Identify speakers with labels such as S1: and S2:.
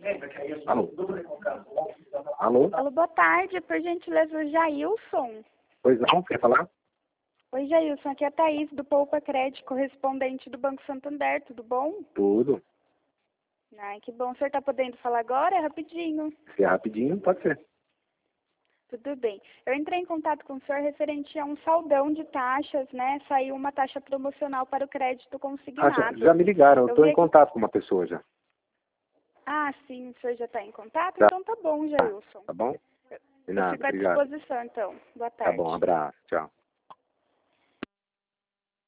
S1: Alô? Alô?
S2: Alô, boa tarde. Por gentileza, o Jailson.
S1: Pois não, quer falar?
S2: Oi, Jailson. Aqui é a Thaís, do Poupa Crédito, correspondente do Banco Santander. Tudo bom?
S1: Tudo.
S2: Ai, que bom. O senhor está podendo falar agora? É rapidinho.
S1: Se é rapidinho, pode ser.
S2: Tudo bem. Eu entrei em contato com o senhor referente a um saldão de taxas, né? Saiu uma taxa promocional para o crédito consignado.
S1: Já me ligaram, eu estou em
S2: vi aqui-
S1: contato com uma pessoa já.
S2: Ah, sim, o senhor já está em contato?
S1: Tá.
S2: Então tá bom, Jailson.
S1: Tá bom? De
S2: Eu
S1: nada,
S2: fico à
S1: obrigado.
S2: disposição, então. Boa
S1: Tá
S2: tarde.
S1: bom, abraço, tchau.